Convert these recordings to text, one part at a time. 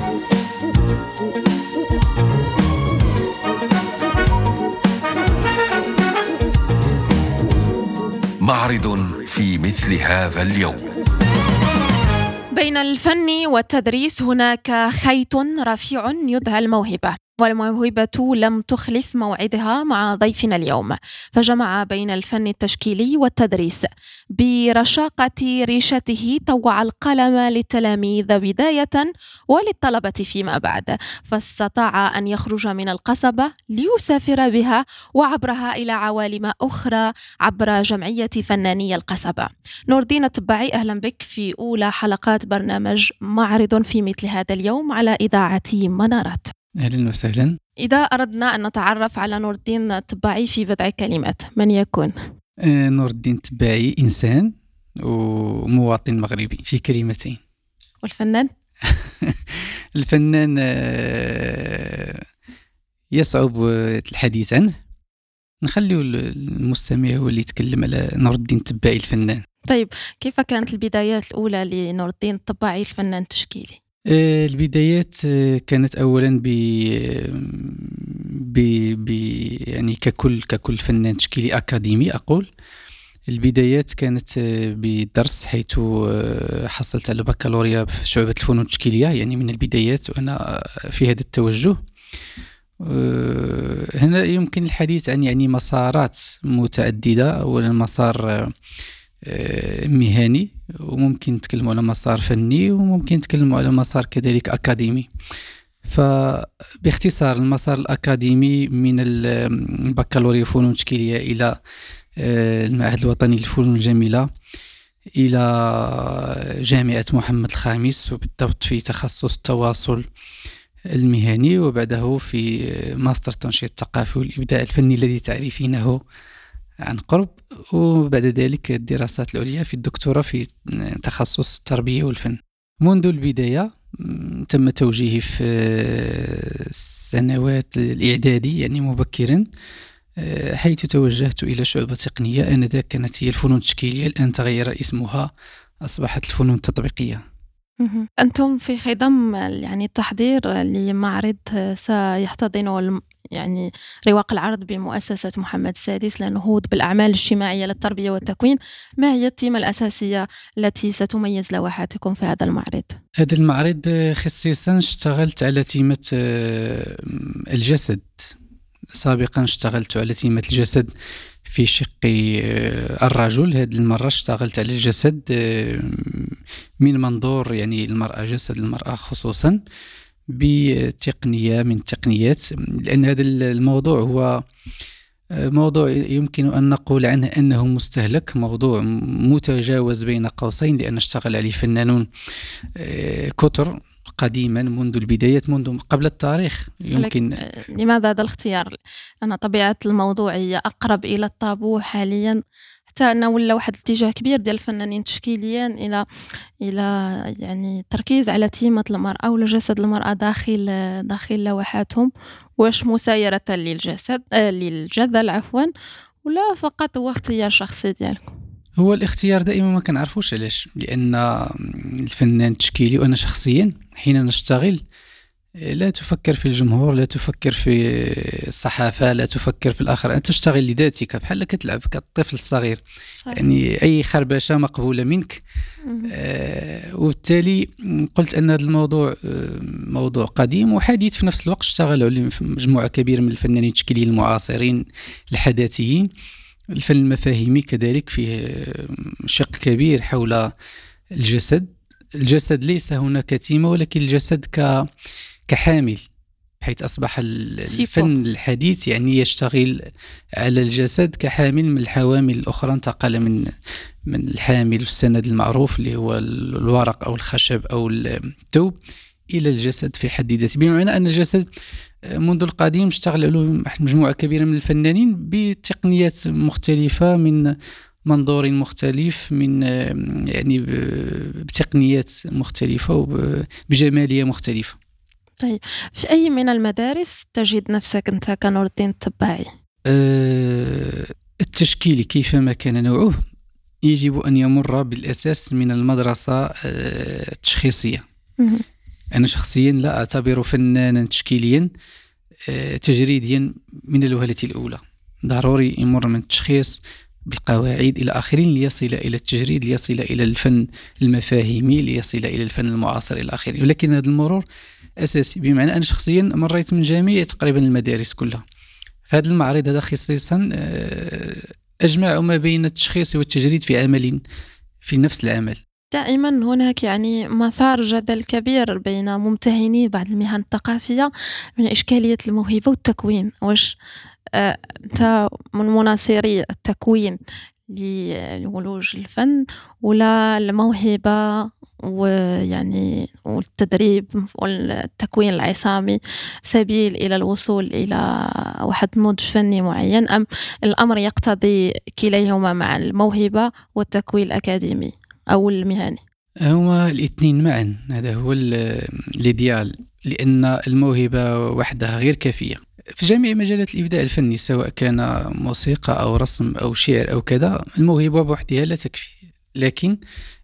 معرض في مثل هذا اليوم. بين الفن والتدريس هناك خيط رفيع يدعى الموهبة، والموهبة لم تخلف موعدها مع ضيفنا اليوم، فجمع بين الفن التشكيلي والتدريس. برشاقة ريشته طوع القلم للتلاميذ بداية وللطلبة فيما بعد، فاستطاع أن يخرج من القصبة ليسافر بها وعبرها إلى عوالم أخرى عبر جمعية فناني القصبة. نور الدين الطباعي، أهلا بك في أولى حلقات برنامج معرض في مثل هذا اليوم على إذاعة منارات. أهلا وسهلا. إذا أردنا أن نتعرف على نور الدين الطباعي في بضع كلمات، من يكون؟ نور الدين الطباعي إنسان ومواطن مغربي في كلمتين. والفنان؟ الفنان يصعب الحديث عنه، نخليه المستمع هو اللي يتكلم على نور الدين الطباعي الفنان. طيب، كيف كانت البدايات الأولى لنور الدين الطباعي الفنان التشكيلي؟ البدايات كانت أولا يعني ككل فنان تشكيلي أكاديمي. أقول البدايات كانت بدرس، حيث حصلت على بكالوريا في شعبة الفنون التشكيلية، يعني من البدايات وأنا في هذا التوجه. هنا يمكن الحديث عن يعني مسارات متعددة. أولا مسار مهني، وممكن نتكلموا على مسار فني، وممكن نتكلموا على مسار كذلك أكاديمي. فباختصار المسار الأكاديمي من البكالوريا فنون تشكيلية إلى المعهد الوطني للفنون الجميلة، إلى جامعة محمد الخامس، وبالضبط في تخصص التواصل المهني، وبعده في ماستر التنشيط الثقافي والإبداع الفني الذي تعرفينه عن قرب، وبعد ذلك الدراسات العليا في الدكتوراه في تخصص التربية والفن. منذ البداية تم توجيهي في السنوات الإعدادي، يعني مبكرا، حيث توجهت إلى شعبة تقنية. آنذاك كانت هي الفنون التشكيلية، الآن تغير اسمها، أصبحت الفنون التطبيقية. أنتم في خضم يعني التحضير لمعرض سيحتضنه يعني رواق العرض بمؤسسة محمد السادس للنهوض بالأعمال الاجتماعية للتربية والتكوين. ما هي التيمة الأساسية التي ستميز لوحاتكم في هذا المعرض؟ هذا المعرض خصيصا اشتغلت على تيمة الجسد. سابقا اشتغلت على تيمة الجسد في شق الرجل. هذه المرة اشتغلت على الجسد من منظور يعني المرأة، جسد المرأة خصوصا، بتقنية من التقنيات، لأن هذا الموضوع هو موضوع يمكن أن نقول عنه أنه مستهلك، موضوع متجاوز بين قوسين، لأن اشتغل عليه فنانون كثر قديما منذ البدايات، منذ قبل التاريخ. يمكن لماذا هذا الاختيار؟ أن طبيعة الموضوع هي أقرب إلى الطابو حاليا، حتى أنه ولا واحد الاتجاه كبير ديال الفنانين التشكيليين إلى يعني التركيز على تيمة المرأة ولا جسد المرأة داخل لوحاتهم. واش مسايرة للجدل ولا فقط هو اختيار شخصي ديالكم؟ هو الاختيار دائما ما كنعرفوش علاش، لأن الفنان التشكيلي وأنا شخصيا حين نشتغل لا تفكر في الجمهور، لا تفكر في الصحافة، لا تفكر في الآخر، أنت تشتغل لذاتك بحال كتلعب كالطفل الصغير. يعني أي خربشة مقبولة منك. وبالتالي قلت أن هذا الموضوع موضوع قديم وحديث في نفس الوقت. اشتغل عليه مجموعة كبيرة من الفنانين التشكيليين المعاصرين الحداثيين. الفن المفاهيمي كذلك فيه شق كبير حول الجسد. الجسد ليس هناك تيمة، ولكن الجسد كحامل، بحيث أصبح الفن الحديث يعني يشتغل على الجسد كحامل من الحوامل الأخرى، انتقل من الحامل السند المعروف اللي هو الورق أو الخشب أو الثوب إلى الجسد في حد ذاته. بمعنى أن الجسد منذ القديم اشتغل عليه مجموعة كبيرة من الفنانين بتقنيات مختلفة، من منظور مختلف، من يعني بتقنيات مختلفة وبجمالية مختلفة. طيب، في أي من المدارس تجد نفسك أنت كنور الدين الطباعي؟ التشكيل كيفما كان نوعه يجب أن يمر بالأساس من المدرسة التشخيصية. أنا شخصيا لا أعتبر فنانا تشكيليا تجريديا من الوهلة الأولى. ضروري يمر من التشخيص بالقواعد إلى آخرين ليصل إلى التجريد، ليصل إلى الفن المفاهيمي، ليصل إلى الفن المعاصر إلى آخره. ولكن هذا المرور أساسي، بمعنى أنا شخصيا مريت من جميع تقريبا المدارس كلها. في هذا المعرض هذا خصيصا أجمع ما بين التشخيص والتجريد في عمل، في نفس العمل. دائما هناك يعني مثار جدل كبير بين ممتهني بعض المهن الثقافية من إشكالية الموهبة والتكوين. واش أنت من مناصري التكوين لولوج الفن ولا الموهبة ويعني والتدريب والتكوين العصامي سبيل إلى الوصول إلى واحد نضج فني معين، أم الأمر يقتضي كليهما مع الموهبة والتكوين الأكاديمي أو المهني؟ هما الاثنين معا، هذا هو الإيديال، لأن الموهبة وحدها غير كافية في جميع مجالات الإبداع الفني، سواء كان موسيقى أو رسم أو شعر أو كذا. الموهبة بوحدها لا تكفي، لكن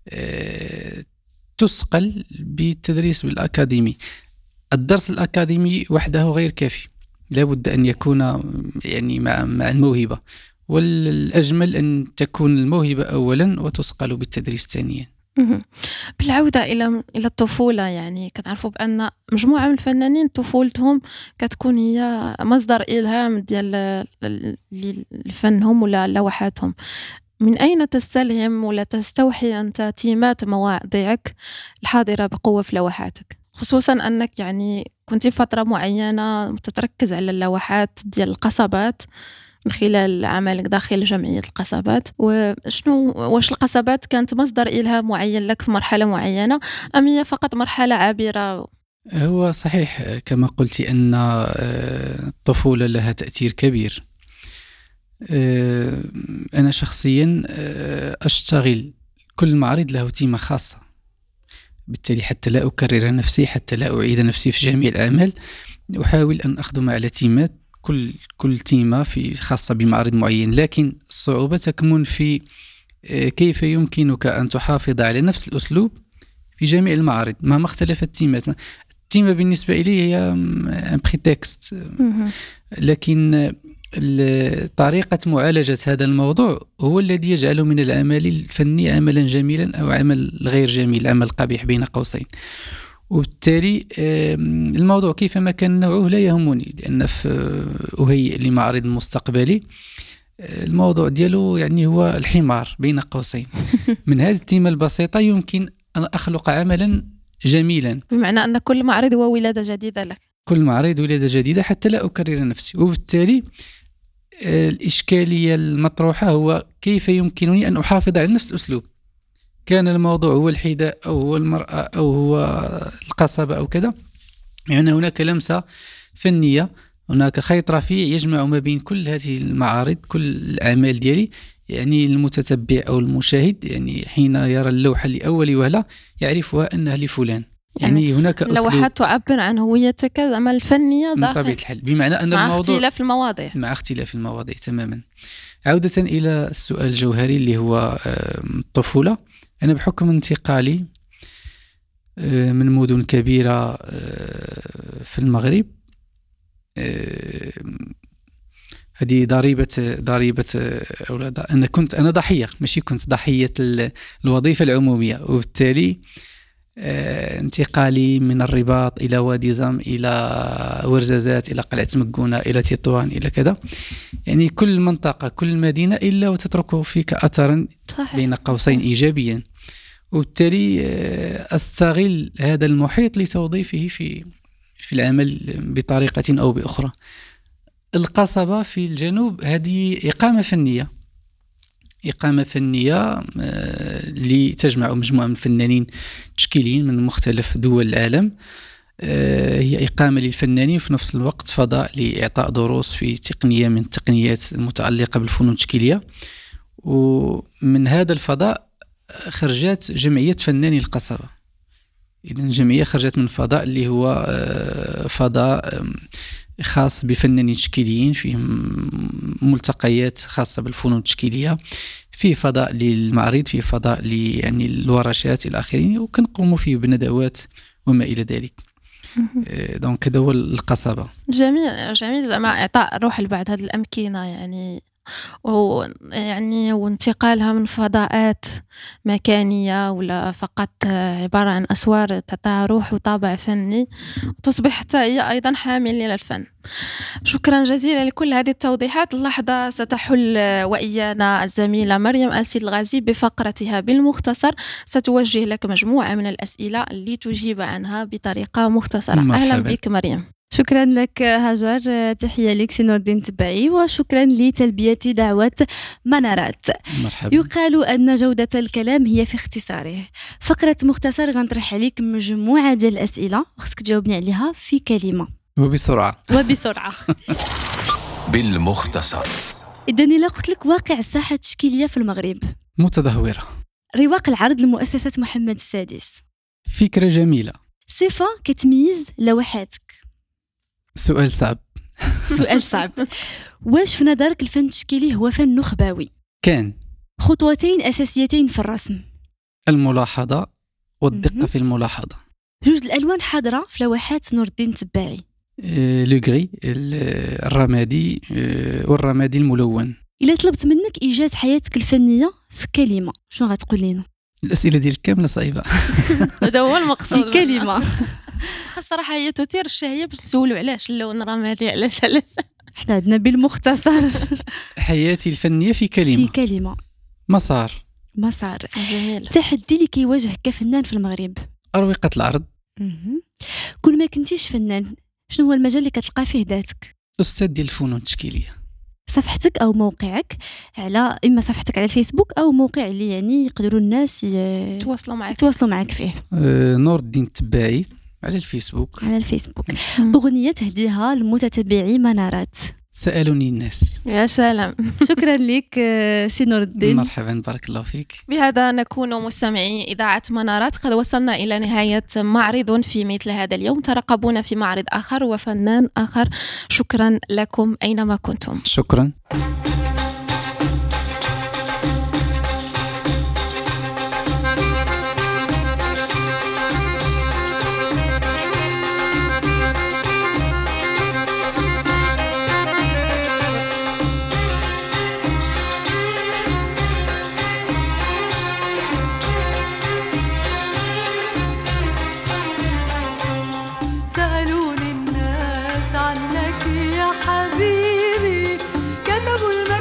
تثقل بالتدريس بالأكاديمي. الدرس الأكاديمي وحده غير كافي، لابد أن يكون يعني مع الموهبة، والأجمل أن تكون الموهبة أولا وتثقل بالتدريس ثانيا. بالعودة إلى الطفولة، يعني كنعرفوا بأن مجموعة من الفنانين طفولتهم كتكون هي مصدر إلهام ديال لفنهم ولا لوحاتهم. من أين تستلهم ولا تستوحي أنت تيمات مواضيعك الحاضرة بقوة في لوحاتك، خصوصا أنك يعني كنت فترة معينة تتركز على اللوحات ديال القصبات من خلال عملك داخل جمعية القصبات؟ واش القصبات كانت مصدر إلهام معين لك في مرحلة معينة، أم هي فقط مرحلة عابرة؟ هو صحيح كما قلت أن الطفولة لها تأثير كبير. أنا شخصيا أشتغل كل معرض له تيمة خاصة، بالتالي حتى لا أكرر نفسي، حتى لا أعيد نفسي في جميع الأعمال، أحاول أن أخدم على تيمات، كل تيمة في خاصة بمعرض معين. لكن الصعوبة تكمن في كيف يمكنك أن تحافظ على نفس الأسلوب في جميع المعارض مهما اختلفت التيمات. التيمة بالنسبة لي هي بريتكست، لكن طريقة معالجة هذا الموضوع هو الذي يجعل من العمل الفني عملا جميلا أو عمل غير جميل، عمل قبيح بين قوسين. وبالتالي الموضوع كيفما كان نوعه لا يهمني، لأن أهيئ لمعرض مستقبلي الموضوع ديالو يعني هو الحمار بين قوسين. من هذه التيمة البسيطة يمكن أن أخلق عملا جميلا، بمعنى أن كل معرض هو ولادة جديدة لك. كل معرض ولادة جديدة حتى لا أكرر نفسي. وبالتالي الإشكالية المطروحة هو كيف يمكنني أن أحافظ على نفس الأسلوب. كان الموضوع هو الحذاء أو هو المرأة أو هو القصبة أو كذا، يعني هناك لمسة فنية، هناك خيط رفيع يجمع ما بين كل هذه المعارض، كل الأعمال ديالي. يعني المتتبع أو المشاهد يعني حين يرى اللوحة لأول وهلة يعرفها أنها لفلان. يعني هناك لوحات تعبر عن هويتك الفنية داخل، بطبيعة الحال، بمعنى أن مع الموضوع اختلاف المواضيع، مع اختلاف المواضيع تماما. عودة إلى السؤال الجوهري اللي هو الطفولة، أنا بحكم انتقالي من مدن كبيرة في المغرب، هذه ضريبة أولاد. أنا ضحية، ماشي كنت ضحية الوظيفة العمومية. وبالتالي انتقالي من الرباط إلى وادي زم إلى ورزازات إلى قلعة مكونة إلى تطوان إلى كذا، يعني كل منطقة كل مدينة إلا وتترك فيك أثرا بين قوسين إيجابيا. وبالتالي أستغل هذا المحيط لتوظيفه في العمل بطريقة أو بأخرى. القصبة في الجنوب هذه إقامة فنية لتجمع مجموعة من الفنانين تشكيليين من مختلف دول العالم. هي إقامة للفنانين وفي نفس الوقت فضاء لإعطاء دروس في تقنية من التقنيات المتعلقة بالفنون التشكيلية. ومن هذا الفضاء خرجت جمعية فناني القصبة. إذن الجمعية خرجت من فضاء اللي هو فضاء خاص بفنانين تشكيليين، فيه ملتقيات خاصة بالفنون التشكيلية، في فضاء للمعرض، في فضاء يعني الورشات إلى آخره، وكنقوموا فيه بندوات وما إلى ذلك. دونك هذا هو القصبة. جميل جميل، زعما إعطاء روح لبعض هذه الأمكنة يعني وانتقالها من فضاءات مكانية ولا فقط عبارة عن أسوار تعطيها روح وطابع فني، وتصبح حتى هي أيضا حامل للفن. شكرا جزيلا لكل هذه التوضيحات. اللحظة ستحل وإيانا الزميلة مريم السيد الغازي بفقرتها بالمختصر، ستوجه لك مجموعة من الأسئلة لتجيب عنها بطريقة مختصرة. أهلا بك مريم. شكرا لك هاجر، تحية لك سي نور الدين تبعي، وشكرا لتلبية دعوة منارات. مرحبا. يقال أن جودة الكلام هي في اختصاره. فقرة مختصر غنطرح عليك مجموعة ديال الأسئلة خصك تجاوبني عليها في كلمة وبسرعة. بالمختصر. إذن إلا قلت لك واقع الساحة التشكيلية في المغرب. متدهورة. رواق العرض لمؤسسة محمد السادس. فكرة جميلة. صفة كتميز لوحاتك. سؤال صعب. سؤال صعب. واش في نظرك الفن التشكيلي هو فن نخبوي؟ كان. خطوتين أساسيتين في الرسم. الملاحظة والدقة في الملاحظة. جوج الألوان حاضرة في لوحات نور الدين تباعي. لو غري الرمادي والرمادي الملون. إلا طلبت منك إيجاز حياتك الفنية في كلمة، شنو غتقول لنا؟ الأسئلة ديال كاملة صعيبة. هذا هو المقصود. في كلمة. الصراحة هي تثير الشهية باش نسولوا علاش اللون الرمادي علاش احنا عندنا بالمختصر. حياتي الفنية في كلمة. في كلمة. مسار. جميل. تحدي اللي كيواجهك كفنان في المغرب. أروقة العرض. كل ما كنتيش فنان، شنو هو المجال اللي كتلقى فيه ذاتك؟ أستاذ ديال الفنون التشكيلية. صفحتك أو موقعك على إما صفحتك على الفيسبوك أو موقع اللي يعني يقدروا الناس يتواصلوا معك فيه. نور الدين تباعي على الفيسبوك. أغنية تهديها لمتتبعي منارات. سألوني الناس. يا سلام. شكرا لك سي نور الدين. مرحبا، بارك الله فيك. بهذا نكون مستمعي إذاعة منارات قد وصلنا إلى نهاية معرض في مثل هذا اليوم. ترقبونا في معرض آخر وفنان آخر. شكرا لكم أينما كنتم. شكرا. سألوني الناس عنك يا حبيبي، كتبوا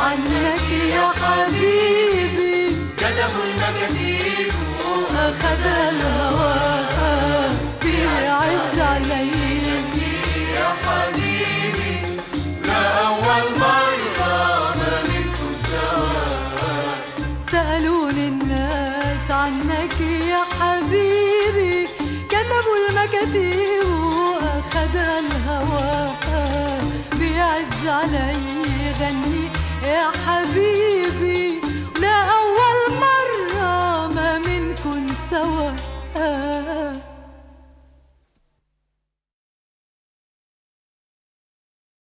عنك يا حبيبي، كتبوا المكاتيب أخذ الهوى بيعز علي يا حبيبي، لا أول مرة ما منكم سوا. سألوني الناس عنك يا حبيبي، كتبوا المكاتيب وأخذ الهوى بيعز علي غني يا حبيبي،